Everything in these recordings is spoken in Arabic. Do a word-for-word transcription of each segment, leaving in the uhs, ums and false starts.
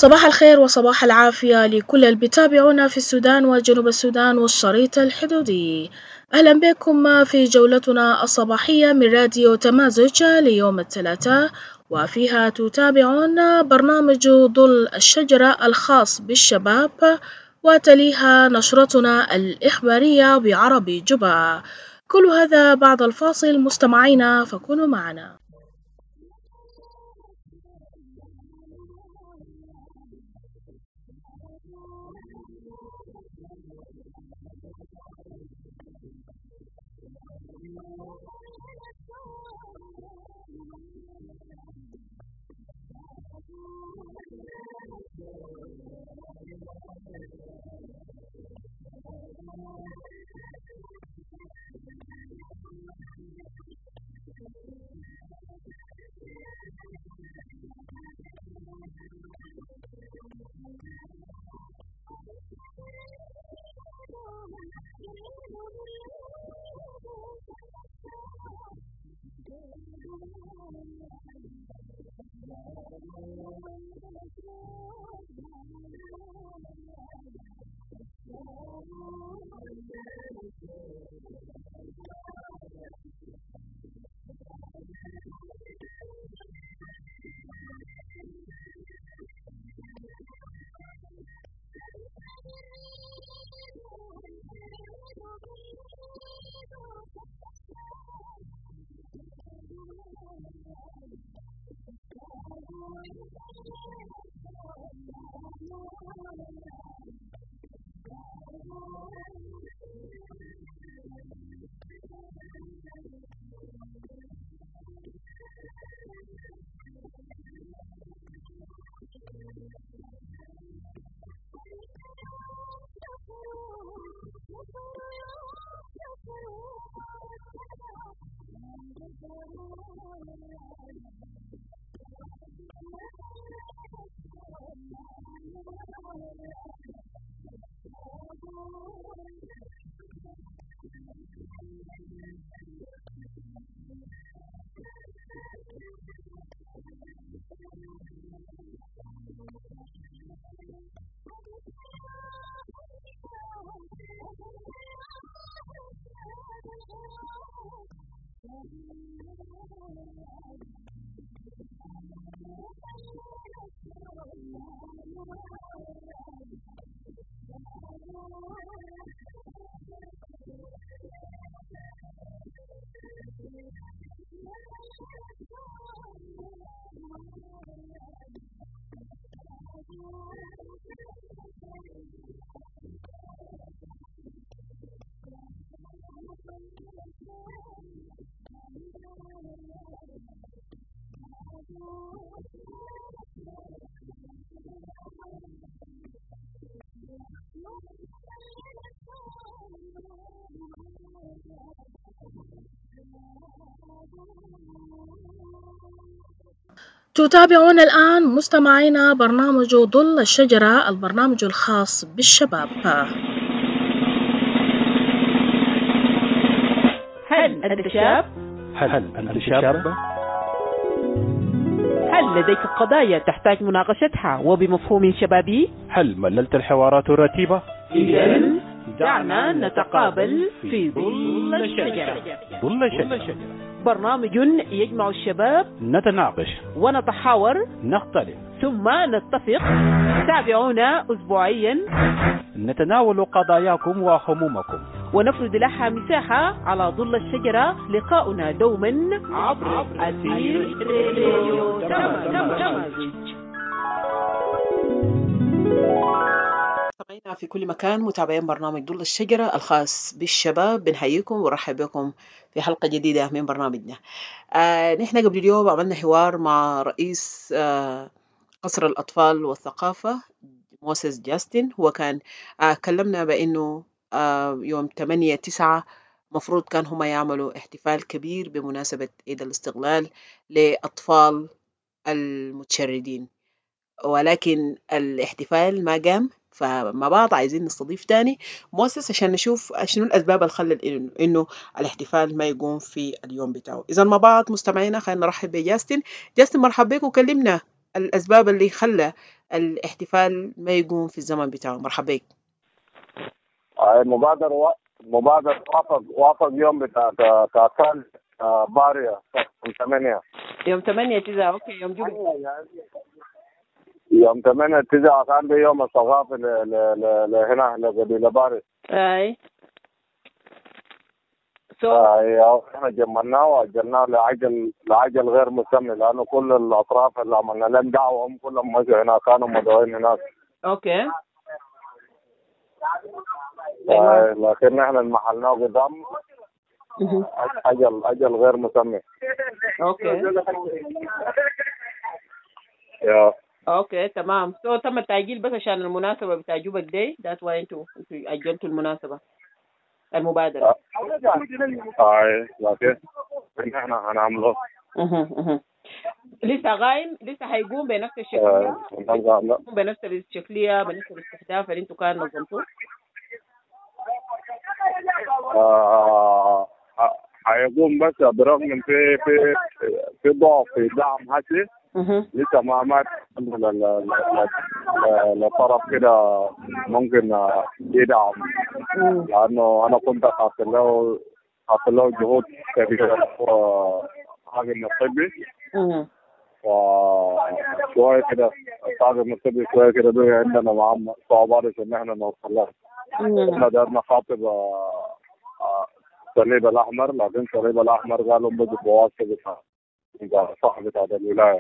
صباح الخير وصباح العافية لكل اللي بيتابعونا في السودان وجنوب السودان والشريط الحدودي. أهلا بكم في جولتنا الصباحية من راديو تمازج ليوم الثلاثاء، وفيها تتابعون برنامج ظل الشجرة الخاص بالشباب، وتليها نشرتنا الإخبارية بعربي جبا. كل هذا بعد الفاصل مستمعينا، فكونوا معنا. تتابعون الآن مستمعينا برنامج ظل الشجرة، البرنامج الخاص بالشباب. هل أنت شاب؟ هل أنت شابة؟ هل لديك قضايا تحتاج مناقشتها وبمفهوم شبابي؟ هل مللت الحوارات الرتيبة؟ إذن دعنا نتقابل في ظل الشجرة. ظل الشجرة برنامج يجمع الشباب، نتناقش ونتحاور، نختلف، ثم نتفق. تابعونا أسبوعيا، نتناول قضاياكم وهمومكم ونفرد لها مساحة على ظل الشجرة. لقاؤنا دوما عبر أثير راديو تمازج. مستمعينا في كل مكان، متابعين برنامج ظل الشجرة الخاص بالشباب، بنحييكم ورحب بكم في حلقة جديدة من برنامجنا. آه نحن قبل اليوم عملنا حوار مع رئيس آه قصر الأطفال والثقافة موسيس جاستن. هو كان آه كلمنا بأنه آه يوم ثمانية تسعة مفروض كان هما يعملوا احتفال كبير بمناسبة عيد الاستقلال لأطفال المتشردين، ولكن الاحتفال ما قام. فمع بعض عايزين نستضيف تاني موسس عشان نشوف شنو الأسباب اللي خلت إنه, إنه الاحتفال ما يقوم في اليوم بتاعه. إذا مع بعض مستمعينا خلينا نرحب بجاستن. جاستن مرحب بك وكلمنا. الأسباب اللي خلى الاحتفال ما يقوم في الزمن بتاعه. مرحبا بك. المبادرة و... مبادرة وافق وافق يوم بتاع بتاع كان باريا يوم ثمانية يوم ثمانية تسعة. أوكي. يوم جمعة يوم ثمانية تسعة كان ده يوم الثقافي ل... ل... ل... لهنا لقبيلة باري. أي. so... أي احنا جمعناه وأجلناه لعجل لعجل غير مسمى، لأنه كل الأطراف اللي عملنا لهم دعوة هم كلهم مشوا هنا، كانوا مدعوين هناك. أوكي. آه لكن احنا المحلنا قدام اجل اجل غير مسمى. اوكي. يا اوكي تمام. سو so, تم التأجيل بس عشان المناسبة بتاع جوبا داي. ذات واي انتوا انتوا أجلتوا المناسبة المبادرة. اي لكن احنا هنعمله. اها اها لسه غايم، لسه هيقوم بنفس الشكلية. آه. بنفس الشكلية بنفس الاستهداف اللي انتوا كانوا نظمتوه. آه هيقوم بس برغم من في في في ضعف في دعم هسي لسه ما مات لطرف كده ممكن يدعم، لأنه أنا كنت حاطط له حاطط له جهود كبيرة حاجة الطبي وشوية كده الطاقم الطبي شوية كده ده عندنا مع صعوبات إن إحنا نوصل لها. إحنا قدرنا نخاطب الصليب الأحمر، لكن الصليب الأحمر قالوا بدوا بواسطة بتاع صاحب بتاع الولاية.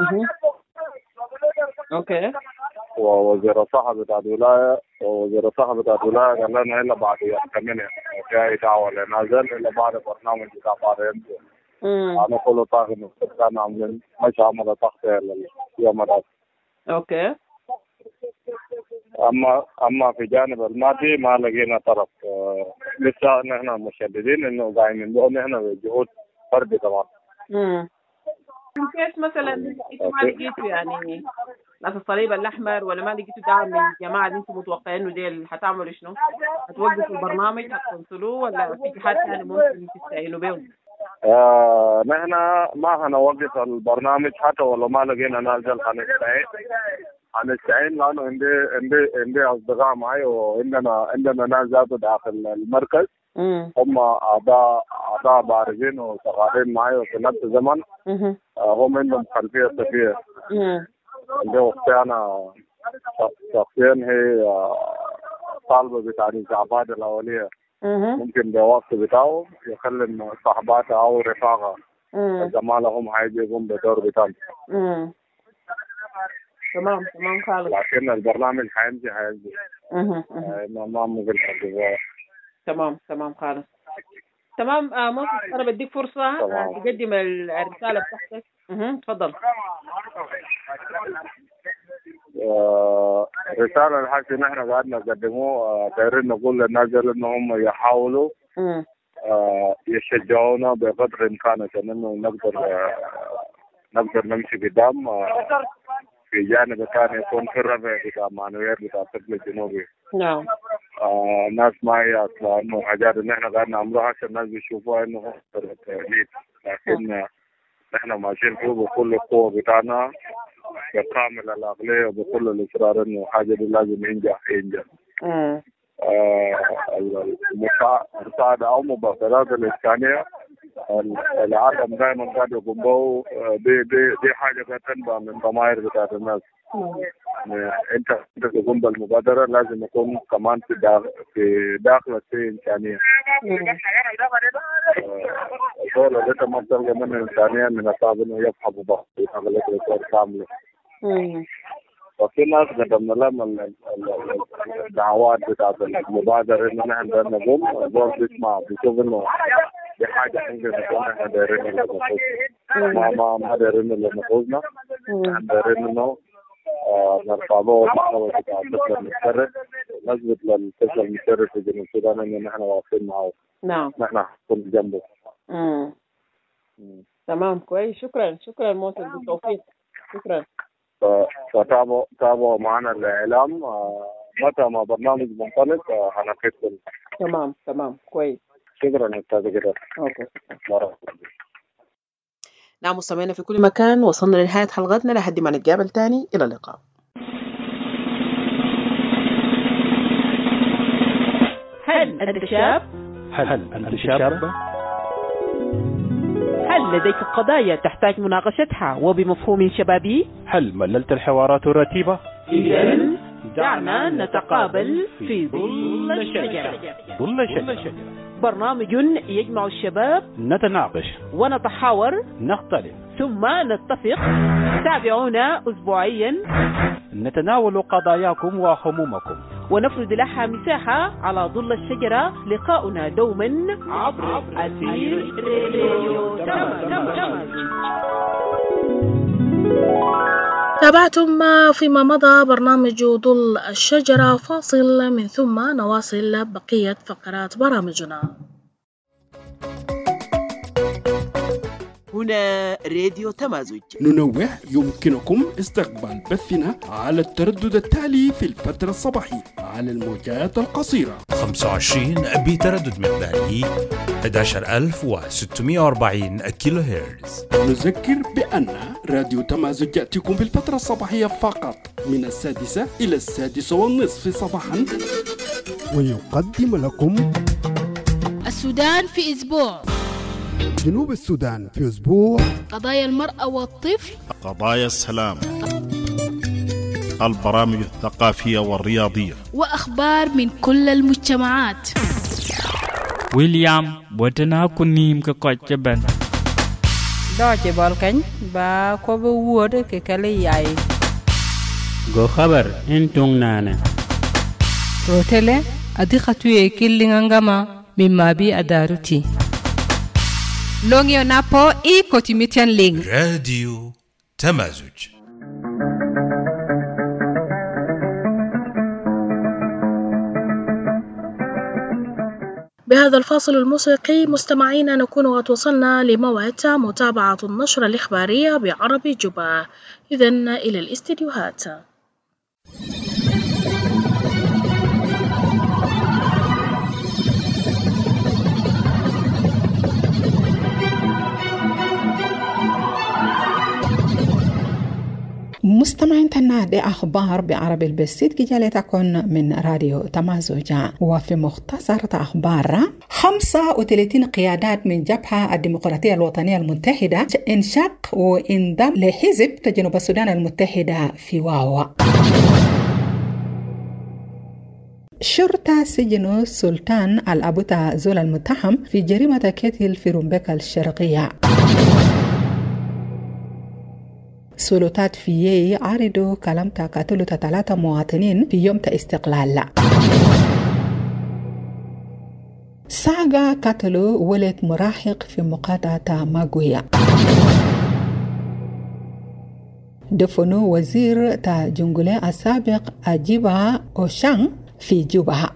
أوكي. ووزير الصحة بتاع الولاية ووزير الصحة بتاع الولاية قال لنا إلا بعد يوم ثمانية وفي دعوة لنازل إلا بعد برنامج بتاع باريس. أنا كل طاقم كان عاملين مش عمل تغطية اليوم ده. أوكي. أما أما في جانب المادي ما لقينا طرف. آه لسه نحن مشددين إنه قاعدين نقول نحن بجهود فردي طبعا. امم كيف مثلا انتوا ما لقيتوا يعني ناس الصليب الأحمر ولا ما لقيتوا دعم من الجماعة اللي انتوا متوقعين إنه ديل هتعملوا شنو؟ هتوقفوا البرنامج هتكنسلوه ولا في جهات ثانية ممكن تستعينوا بهم؟ آه نحن ما هنوقف البرنامج حتى ولو ما لقينا نازل هنستعين هنستعين لأنه عندي عندي عندي أصدقاء معي وعندنا عندنا ناس ذاته داخل المركز. مم. هم أعضاء أعضاء بارزين وشغالين معي في نفس الزمن. مم. آه هم عندهم خلفية صحية. عندي أختي أنا شخصيا هي طالبة بتاع الإسعافات الأولية. ممكن بوقت بتاعه يخلي صاحباتها أو رفاقها زمالهم هيجي يقوم بدور بتاعهم. تمام تمام خالص. لكن البرنامج هيمشي هيمشي. اها ما ما ممكن نحدده. تمام تمام خالص. تمام. آه موسى أنا بديك فرصة آه تقدم الرسالة بتاعتك. اها تفضل. آه رسالة الحاجة نحن قاعدين نقدموه دايرين نقول للناس إنهم يحاولوا آه يشجعونا بقدر الإمكان عشان إنه نقدر آه نقدر نمشي قدام. آه في جانب ثاني يكون في الربع بتاع معنويات بتاع الطفل الجنوبي. نعم. آه ناس ما يأصلا إنه حاجات إن إحنا قاعدين نعملوها عشان الناس بيشوفوها إنه تقليد، لكن إحنا ماشيين فيه بكل القوة بتاعنا بكامل العقلية وبكل الإصرار إنه حاجة دي لازم ينجح ينجح. امم آه المساعدة أو مبادرات الإنسانية العالم دائما قاعد يقوم به. دي دي دي حاجة قاعدة تنبع من ضمائر بتاعت الناس. أنت أنت تقوم بالمبادرة لازم يكون كمان في داخل في داخل في إنسانية. دول اللي أنت ما بتلقى من الإنسانية من الصعب إنه يفهموا بعض يشغلوا الأمور كاملة. وفي ناس قدمنا لهم الدعوات بتاعت المبادرة إنه نحن نقوم دول بيسمع بيشوف إنه دي حاجة ممكن نكون احنا دايرين اللي نفوزنا. ما ما ما دايرين اللي نفوزنا. احنا دايرين انه نرفع له محتوى بتاع الطفل المتشرد ونثبت للطفل المتشرد في جنوب السودان ان نحن واقفين معه. نعم. نحن نكون جنبه. امم تمام كويس. شكرا شكرا موسى بالتوفيق. شكرا. فتابعوا تابعوا معنا الإعلام متى ما برنامج منطلق هنقيد. تمام تمام كويس. شكرا أستاذ كده. اوكي. نعم مستمعينا في كل مكان، وصلنا لنهاية حلقتنا لحد ما نتقابل تاني. إلى اللقاء. هل أنت شاب؟ هل أنت شاب؟ هل لديك قضايا تحتاج مناقشتها وبمفهوم شبابي؟ هل مللت الحوارات الرتيبة؟ إذن دعنا نتقابل في ظل الشجرة. ظل الشجرة برنامج يجمع الشباب، نتناقش ونتحاور، نختلف، ثم نتفق. تابعونا أسبوعيا، نتناول قضاياكم وهمومكم، ونفرد لها مساحة على ظل الشجرة. لقاؤنا دوما عبر أثير راديو تمازوج. تابعتم فيما مضى برنامج ظل الشجرة. فاصل من ثم نواصل بقية فقرات برامجنا. هنا راديو تمازج. ننوه يمكنكم استقبال بثنا على التردد التالي في الفترة الصباحية على الموجات القصيرة خمسة وعشرين بتردد مقداري أحد عشر ألف وستمائة وأربعين كيلو هرتز. نذكر بأن راديو تمازج يأتيكم في الفترة الصباحية فقط من السادسة إلى السادسة والنصف صباحا، ويقدم لكم السودان في أسبوع، جنوب السودان في أسبوع، قضايا المرأة والطفل، قضايا السلام، البرامج الثقافية والرياضية، وأخبار من كل المجتمعات. ويليام بوتنا كنيم كقوتشبن دوجي بالكن با كوبو وود ككلي ياي go خبر انتون نانا روتيلي ادي خطوي كيلينغاما مما بي اداروتي لونيو نابو اي كوتيميتيان لينغ. راديو تمازج. بهذا الفاصل الموسيقي مستمعينا نكون قد وصلنا لموعد متابعة النشرة الإخبارية بعربي جوبا. إذن إلى الاستديوهات. مستمعين تنادي أخبار بعربي البسيط كي جالتكن من راديو تمازوجا. وفي مختصر أخبار خمسة وثلاثين قيادات من جبهة الديمقراطية الوطنية المتحدة انشق وانضم لحزب جنوب السودان المتحدة في واوا. شرطة سجن سلطان الأبوتا زول المتهم في جريمة قتل في رومبيكا الشرقية. سلطات فيي عرضوا كلام تقاتلوا ثلاثة مواطنين في يوم استقلال. ساغا قتلوا ولد مراهق في مقاطعة ماغويا. دفنوا وزير تا جنجولي السابق أجيبا أوشان في جوبا.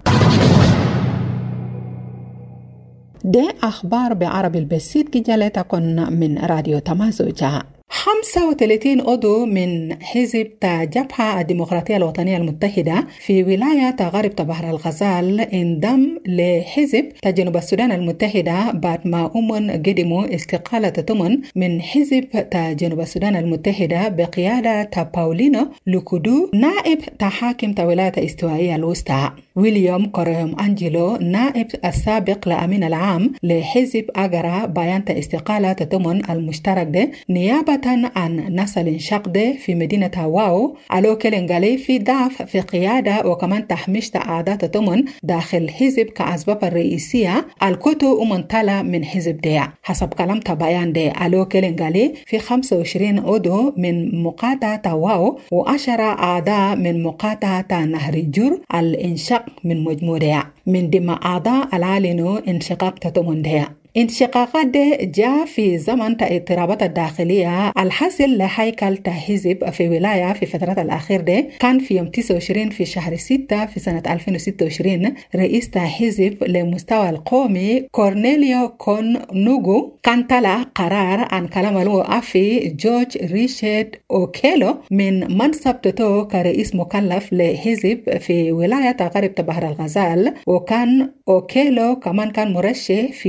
ده أخبار بعربي البسيط كي جالتكن من راديو تمازوجا. خمسة وثلاثين عضو من حزب جبهة الديمقراطية الوطنية المتحدة في ولاية غرب بحر الغزال انضم لحزب جنوب السودان المتحدة بعد ما أمن قدموا استقالة تمن من حزب جنوب السودان المتحدة بقيادة باولينو لوكودو نائب حاكم ولاية الاستوائية الوسطى. ويليام كوريوم أنجلو نائب السابق لأمين العام لحزب أغرا بيان استقالة تمن المشترك ده نيابة عن نسل انشق ده في مدينة واو على كلنغالي في ضعف في قيادة وكمان تحميش أعداد تمن داخل حزب كأسباب الرئيسية الكتو ومنطلة من حزب ده. حسب كلام تبايان ده على كلنغالي في خمسة وعشرين عضو من مقاطعة واو وعشرة أعضاء من مقاطعة نهر الجور الانشق من مجموعة من ضمن أعضاء العالنو انشقاق تتمن ده. انشقاقات ده جاء في زمن اضطرابات الداخلية الحاصل لهيكل حزب في ولاية في فترة الأخير ده. كان في يوم تسعة وعشرين في شهر ستة في سنة ألفين وستة وعشرين رئيس حزب لمستوى القومي كورنيليو كون نوغو كان طلع قرار عن كلام الوقفي جورج ريشارد أوكيلو من منصب تتو كرئيس مكلف لحزب في ولاية غرب بحر الغزال. وكان أوكيلو كمان كان مرشح في وقت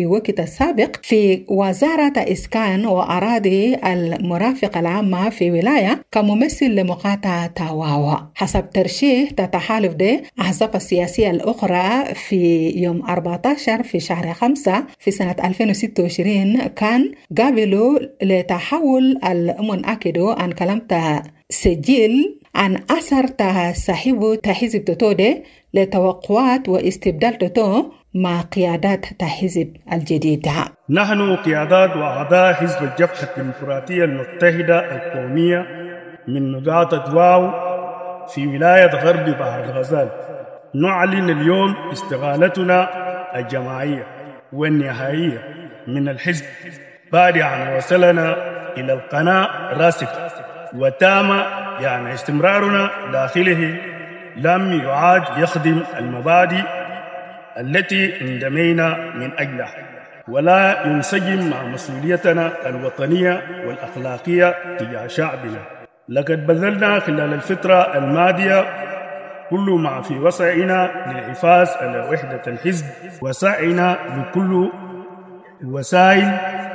السابق في وزارة إسكان وأراضي المرافقة العامة في ولاية كممثل لمقاطعة تاواوا. حسب ترشيح تتحالف ده أحزاب السياسية الأخرى في يوم أربعة عشر في شهر خمسة في سنة ألفين وستة وعشرين كان قابلوا لتحول المنأكدو عن كلمة سجل عن أثر صاحب حزب توتو ده لتوقعات واستبدال توتو مع قيادات حزب الجديدة. نحن قيادات وأعضاء حزب الجبهة الديمقراطية المتحدة القومية من نقاط واو في ولاية غرب بحر الغزال نعلن اليوم استقالتنا الجماعية والنهائية من الحزب بعد أن وصلنا إلى القناة راسخة وتام يعني استمرارنا داخله لم يعاد يخدم المبادئ التي اندمينا من أجلها ولا ينسجم مع مسؤوليتنا الوطنية والأخلاقية تجاه شعبنا. لقد بذلنا خلال الفترة الماضية كل ما في وسعنا للحفاظ على وحدة الحزب وسعينا بكل وسائل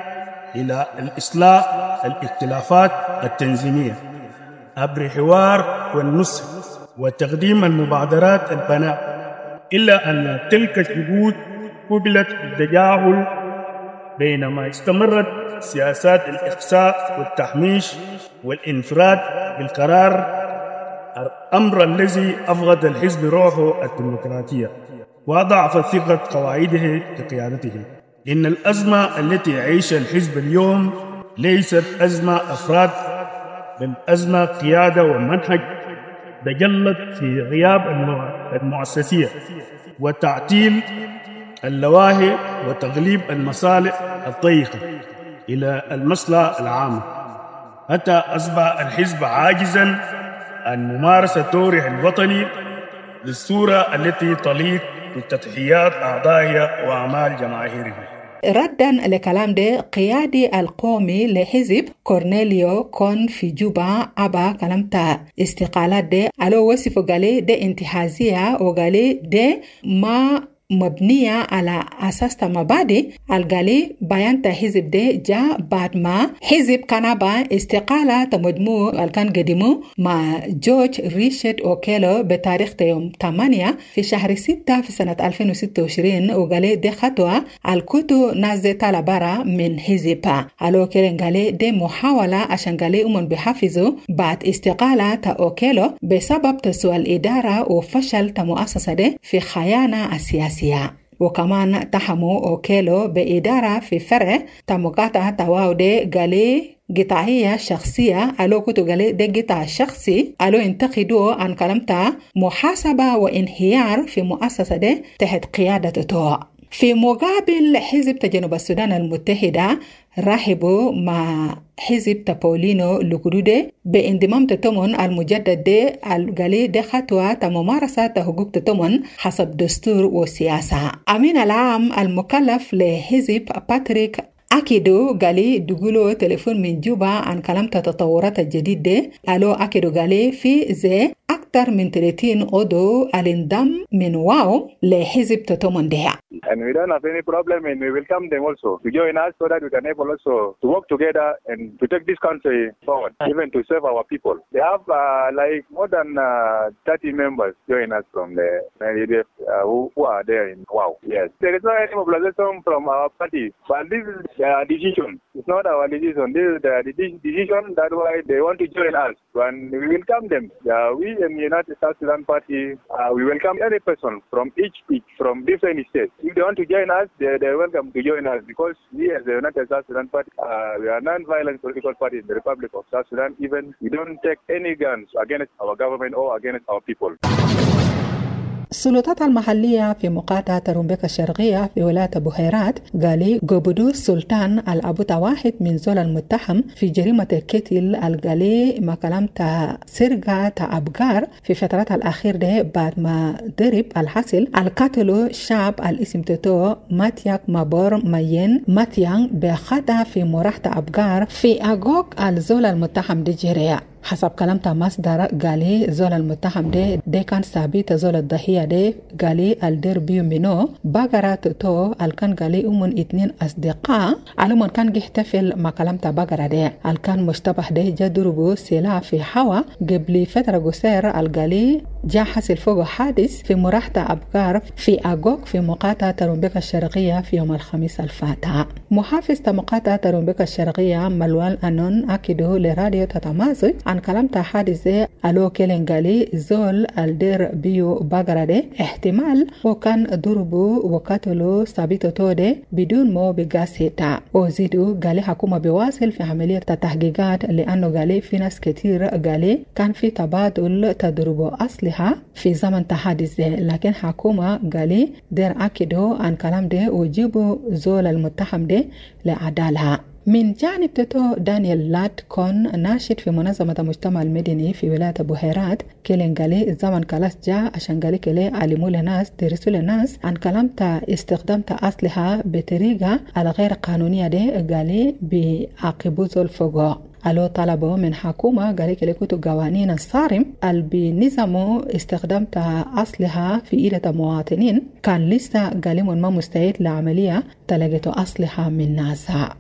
إلى الإصلاح الاختلافات التنظيمية عبر الحوار والنصح وتقديم المبادرات البناء، إلا أن تلك الجهود قبلت بالتجاهل بينما استمرت سياسات الإقصاء والتحميش والانفراد بالقرار، الأمر الذي أفقد الحزب روحه الديمقراطية وضعف ثقة قواعده لقيادته. إن الأزمة التي يعيشها الحزب اليوم ليست أزمة أفراد بل أزمة قيادة ومنهج تجلت في غياب المؤسسية وتعطيل اللواهي وتغليب المصالح الضيقة إلى المصلحة العامة، حتى أصبح الحزب عاجزا عن ممارسة دوره الوطني للصورة التي تليق بتضحيات أعضائها وأعمال جماهيرها. ردا لكلام ده قيادي القومي لحزب كورنيليو كون في جوبا أبا كلامتا استقالات ده ألو وصفه قالي ده انتحازية وقالي ده ما مبنية على أساس مبادئ. القالي بيان حزب ده جاء بعد ما حزب كنبا استقالة مجموع الكان قدمه مع جورج ريشارد أوكيلو بتاريخ يوم ثمانية في شهر ستة في سنة ألفين وستة وعشرين، وقالي ده خطوة الكتو ناس طالبارا من حزبها. ألو كيرن قالي ده محاولة عشان قالي أمن بحافظوا بعد استقالة أوكيلو بسبب تسوى الإدارة وفشل مؤسسة ده في خيانة السياسية. وكمان تحمو أوكيلو بإدارة في فرع تمقاطعة تواودي قالي قطعية شخصية. ألو كتو قالي ده قطع شخصي. ألو انتقدوا عن كلامتا محاسبة وانهيار في مؤسسة ده تحت قيادة توا. في مقابل حزب جنوب السودان المتحدة رحبوا مع حزب تابولينو لوكودودي بانضمام تتمون المجدد ده القالي ده خطوة ممارسة حقوق تتمون حسب دستور وسياسة. أمين العام المكلف لحزب باتريك أكيدو قالي دقولو تليفون من جوبا عن كلام التطورات الجديدة. ألو أكيدو قالي في زي أكثر من ثلاثين عضو الانضم من واو لحزب تتمون ده. And we don't have any problem and we welcome them also to join us so that we can able also to work together and to take this country forward, even to serve our people. They have uh, like more than uh, thirty members join us from the uh, who, who are there in WOW. Yes, there is no any mobilization from our party, but this is their decision. It's not our decision. This is their decision. That's why they want to join us, and we welcome them. Yeah, we in the United South Sudan Party, uh, we welcome any person from each each from different states. If they want to join us, they are welcome to join us because we as the United South Sudan Party, uh, we are non-violent political party in the Republic of South Sudan. Even we don't take any guns against our government or against our people. السلطات المحلية في مقاطعة رومبيكا الشرقية في ولاية بحيرات قالي قبضوا السلطان الأبوتا واحد من زول المتهم في جريمة القتل القالي ما كلامتا سرقة أبقار في فترات الأخير ده بعد ما ضرب الحاصل القتل شاب الاسم تتو ماتياك مابور مايين ماتيان بخطأ في مراحة أبقار في أغوك الزول المتهم دي جريا. حسب كلام مصدر قالي زول المتهم ده ده كان ثابت زول الضحية ده قالي الدير بيو منو بقرة تو الكان قالي أمون اتنين أصدقاء على كان يحتفل مع كلام بقرة ده الكان مشتبه ده جدربو سلاح في حوا قبل فترة قصيرة القالي جاء حصل فوق حادث في مراحة أبقار في أغوك في مقاطعة ترومبيكا الشرقية في يوم الخميس الفاتح. محافظ مقاطعة ترومبيكا الشرقية ملوال أنون أكدوا لراديو تتمازج عن كلام حادث ده ألو كيلين قالي زول الدير بيو بقرة ده احتمال وكان ضربوا وقتلوا صابيتو تو ده بدون مو بقاسيتا. وزيدوا قالي حكومة بواصل في عملية التحقيقات لأنه قالي في ناس كتير قالي كان في تبادل تضربوا أصلي في زمن تحادث ده لكن حكومة قالي دير أكدوا عن كلام ده وجيبوا زول المتهم ده لعدالها. من جانب تتو دانيال لات كون ناشط في منظمة المجتمع المدني في ولاية بحيرات كيلين قالي الزمن كلاس جاء عشان قالي كلي علموا للناس درسوا للناس عن كلام تا استخدام أصلها بطريقة على غير قانونية ده قالي بيعاقبوا زول فوقه. ألو طلبوا من حكومة قالي كلي كتو قوانين الصارم اللي بنظموا استخدام أصلها في إيدة مواطنين كان لسه قالي من ما مستعد لعملية تلقيتوا أصلها من ناسها.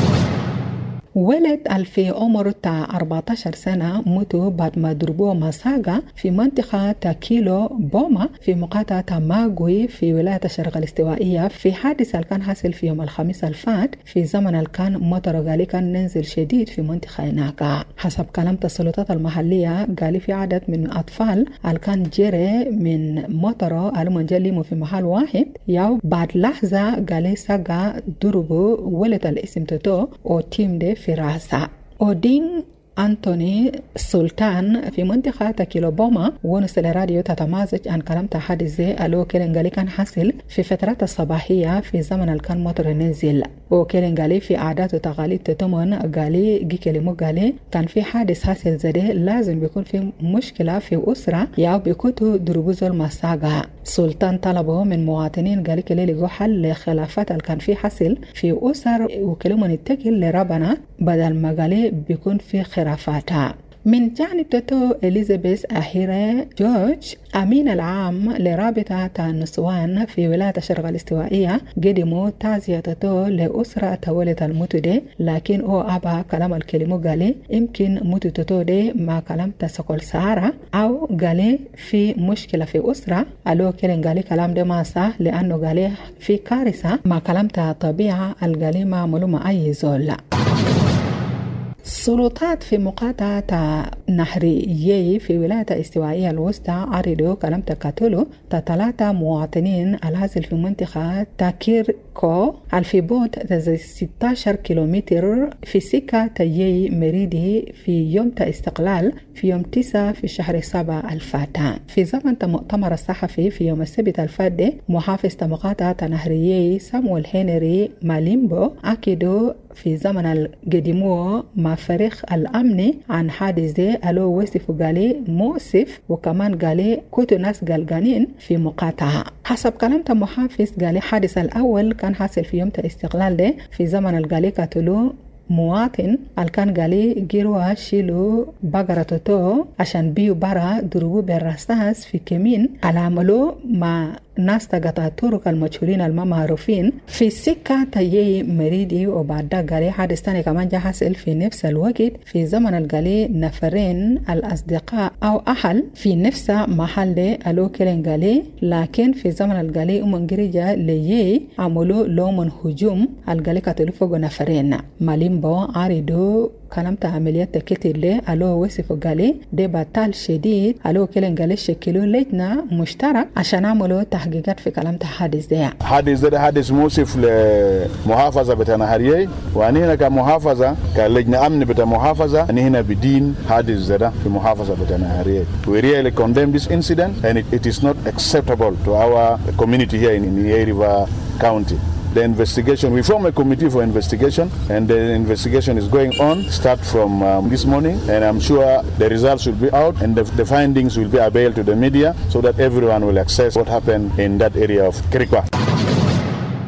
ولد في عمر أربعة عشر سنة موتوا بعد ما ضربوه مساقة في منطقة كيلو بوما في مقاطعة ماغوي في ولاية الشرق الاستوائية في حادث كان حصل في يوم الخميس الفات في زمن كان مطر قالي كان ننزل شديد في منطقة هناك. حسب كلام السلطات المحلية قالي في عدد من الأطفال كان جري من مطر ألو منجلموا في محل واحد ياو بعد لحظة قالي ساقة ضربوا ولد الاسم تتو أو تيم ده في راسه. أودين أنتوني سلطان في منطقة كيلوبوما ونسل راديو تتمازج عن كلام تحدث زي ألو كيلنغالي كان حاصل في فترات الصباحية في زمن كان مطر نزل وكيلنغالي في عادات وتقاليد تتمن قالي جي كلمو قالي كان في حادث حاصل زي لازم بيكون في مشكلة في أسرة ياو بيكوتو دروبوزو المساقة. سلطان طلبه من مواطنين قالي كلي لقوا حل لخلافات اللي كان في حاصل في أسر وكلمو نتكل لربنا بدل ما قالي بيكون في خرافاتها. من جانب تتو إليزابيث أهيرة جورج أمين العام لرابطة النسوان في ولاية الشرق الاستوائية قدموا تعزية تتو لأسرة تولد الموت دي لكن هو أبا كلام الكلمة قالي يمكن موت تتو دي ما كلام تسقل سارة أو قالي في مشكلة في أسرة ألو كلين قالي كلام دي ما صح لأنه قالي في كارثة ما كلام طبيعة القالي ما ملومة أي زول. السلطات في مقاطعة نهريي في ولاية الاستوائية الوسطى عرضوا كلام تقاتلوا ثلاثة مواطنين الهازل في منطقة تاكيركو في بعد ستة عشر كيلومتر في سكة تيي مريدي في يوم استقلال في يوم تسعة في شهر سبعة الفاتح. في زمن مؤتمر الصحفي في يوم السبت الفات محافظ مقاطعة نهريي سامويل هنري ماليمبو أكدوا في زمن القديمو مع فريق الأمن عن حادث ده ألو وصف قالي مؤسف وكمان قالي كنتوا ناس قلقانين في مقاطعة. حسب كلام محافظ قالي حادث الأول كان حاصل في يوم الاستقلال ده في زمن القالي قتلوا مواطن الكان قالي جيروا شيلوا بقرة تو عشان بيو برا ضربوا بالرصاص في كمين على عملوا مع ناس تقطع الطرق المشهورين المعروفين في سكة تيي مريدي وبعد قالي حادث تاني كمان جا حصل في نفس الوقت في زمن القالي نفرين الأصدقاء أو أهل في نفس محل دي ألو كيلين قالي لكن في زمن القالي أمن جريجا ليي عملوا لومن هجوم القالي قتلوا فوق نفرين ماليمبو عارضوا كلام عمليات كتير لي ألو وصف قالي دي بطال شديد ألو كيلين قالي شكلوا لجنة مشترك عشان عملوا تحقيقات في كلام حادث ده. حادث ده حادث موصف لمحافظة بتاع نهريي وأنا هنا كمحافظة كلجنة أمن بتاع محافظة أنا هنا بدين حادث ده في محافظة بتاع نهريي. We really condemn this incident and it, it is not acceptable to our community here in, in Yei River County. The investigation, we form a committee for investigation and the investigation is going on, start from um, this morning, and I'm sure the results will be out and the, the findings will be available to the media so that everyone will access what happened in that area of Kirikwa.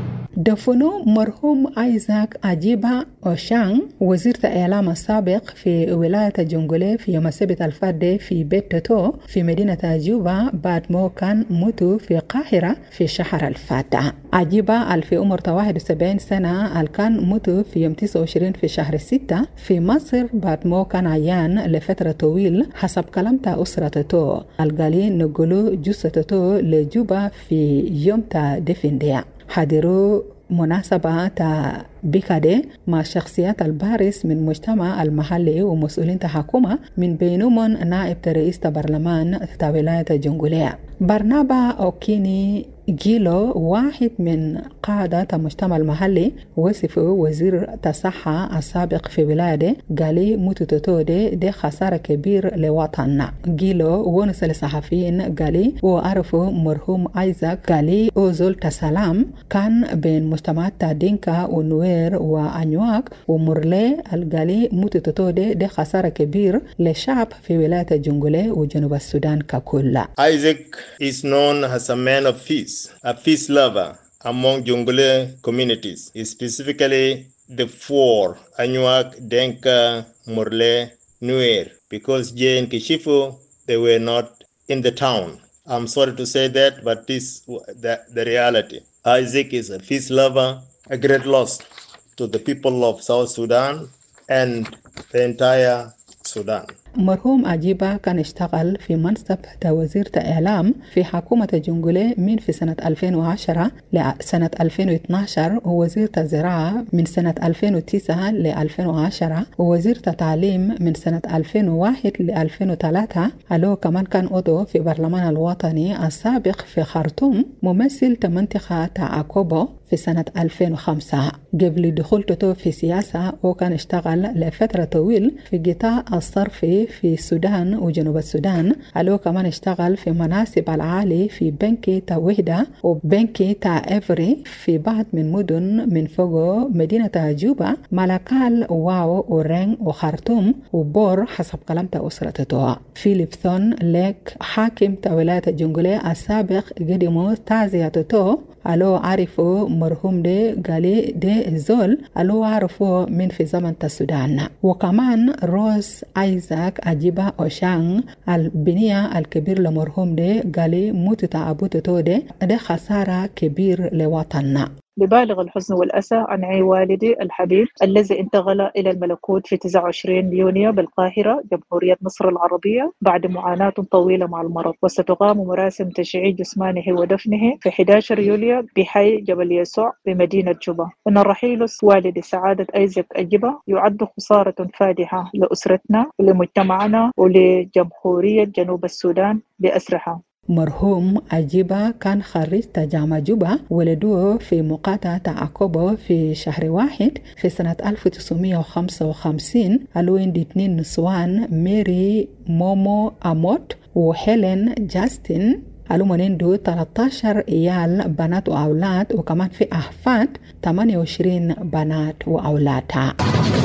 دفنوا مرحوم آيزاك أجيبا أوشانغ وزير الإعلام السابق في ولاية جونغولي في يوم السبت الفات في بيت توتو في مدينة جوبا بعد ما كان موتوا في القاهرة في شهر الفات. أجيبا في عمر واحد وسبعين سنة كان موتوا في يوم تسعة وعشرين في شهر ستة في مصر بعد ما كان عيان لفترة طويل حسب كلام تا أسرة توتو. القالي نقولوا جثة توتو لجوبا في يوم تا دفن ديا. حضروا مناسبة تا بكادي مع شخصيات البارز من مجتمع المحلي ومسؤولين حكومة من بينهم نائب رئيس البرلمان تا ولاية جونغوليا. برنابا أوكيني جيلو واحد من قادة المجتمع المحلي وصف وزير الصحة السابق في ولاية قالي موتوتو دي, دي خسارة كبير لوطننا. جيلو ونسى للصحفيين قالي وعرفوا مرحوم آيزاك قالي أوزول تسلام كان بين مجتمعات دينكا ونوير وأنيواك ومرلي القالي موتوتو دي, دي خسارة كبير للشعب في ولاية جونغولي وجنوب السودان ككل. Isaac is known as a man of peace, a peace lover among Jongole communities, specifically the four, Anuak, Denka, Murle, Nuer, because Jay and Kishifu, they were not in the town. I'm sorry to say that, but this the, the reality. Isaac is a peace lover, a great loss to the people of South Sudan and the entire Sudan. مرحوم أجيبا كان اشتغل في منصب وزير الإعلام في حكومة جونغولي من في سنة ألفين وعشرة لسنة ألفين واثناشر ووزير الزراعة من سنة ألفين وتسعة ل ألفين وعشرة ووزير التعليم من سنة ألفين وواحد ل ألفين وثلاثة. ألو كمان كان عضو في برلمان الوطني السابق في خرطوم ممثل منطقة تعاقبه في سنة ألفين وخمسة. قبل دخولته في سياسة وكان اشتغل لفترة طويل في قطاع الصرف في السودان وجنوب السودان. ألو كمان اشتغل في مناصب العالي في بنكي تا وحدة وبنكي تا إفري في بعض من مدن من فوق مدينة جوبا ملكال واو ورين وخرطوم وبور حسب كلام تا أسرة توتو. فيليب ثون ليك حاكم تا ولاية جونغولي السابق قدموا تعزية توتو. ألو عرفوا مرحوم دي قالي دي زول ألو عرفوا من في زمن السودان. وكمان روز آيزاك أجيبا أوشانغ البنية الكبير لمرحوم دي قالي موت أبو توتو دي دي خسارة كبير لوطننا. ببالغ الحزن والأسى عن عي والدي الحبيب الذي انتقل إلى الملكوت في تسعة وعشرين يونيو بالقاهرة جمهورية مصر العربية بعد معاناة طويلة مع المرض. وستقام مراسم تشييع جسمانه ودفنه في أحد عشر يوليو بحي جبل يسوع بمدينة جوبا. إن الرحيل والد سعادة آيزاك أجيبا يعد خسارة فادحة لأسرتنا ولمجتمعنا ولجمهورية جنوب السودان بأسرها. مرحوم أجيبا كان خريج جامعة جوبا ولدوه في مقاطعة تعاقبه في شهر واحد في سنة ألف وتسعمائة وخمسة وخمسين. ألوين دي اتنين نسوان ميري مومو أموت وهيلين جاستن. ألومنين دو ثلاثة عشر إيال بنات وأولاد وكمان في أحفاد ثمانية وعشرين بنات وأولادها.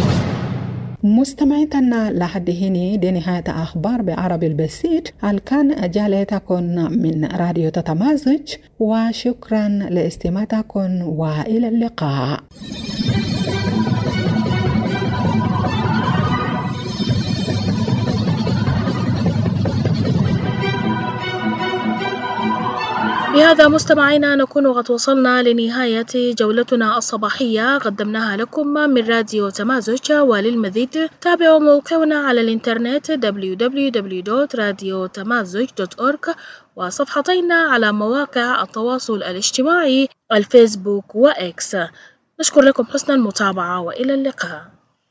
مستمعينا لحد هنا دي نهاية أخبار بعربي البسيط. الكان جالتكم من راديو تتمازج وشكرا لاستماعتكم وإلى اللقاء. بهذا مستمعينا نكون قد وصلنا لنهاية جولتنا الصباحية قدمناها لكم من راديو تمازج. وللمزيد تابعوا موقعنا على الإنترنت دبليو دبليو دبليو دوت راديو تمازج دوت أورج وصفحتنا على مواقع التواصل الاجتماعي الفيسبوك وإكس. نشكر لكم حسن المتابعة وإلى اللقاء.